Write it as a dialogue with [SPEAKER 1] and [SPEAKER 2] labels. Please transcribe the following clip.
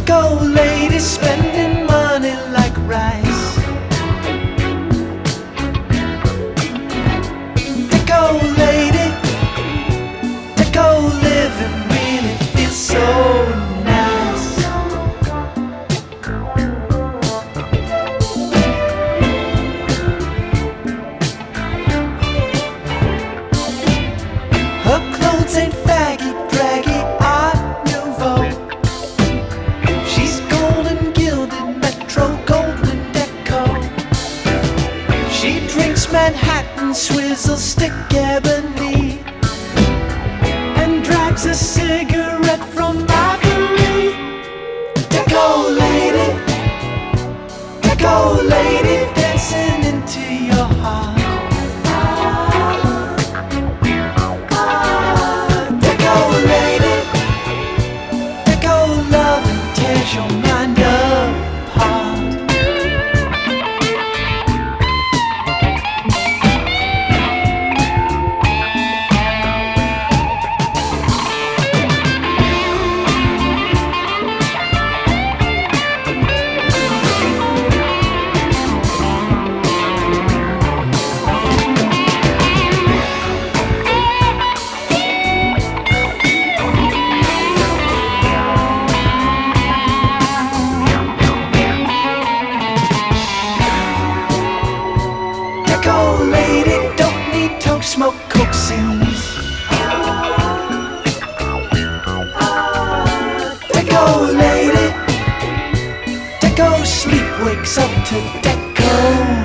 [SPEAKER 1] Deco lady spending money like rice. Deco lady, deco living really feels so nice. Her clothes ain't faggy, draggy, art nouveau. She's golden gilded, metro golden deco. She drinks Manhattan, swizzle stick ebony, and drags a cigarette from Ivory. Deco lady, dancing into your heart. Deco lady, deco love and tears your mind apart. Deco lady, don't need to smoke coxies. Deco lady, deco sleep wakes up to deco.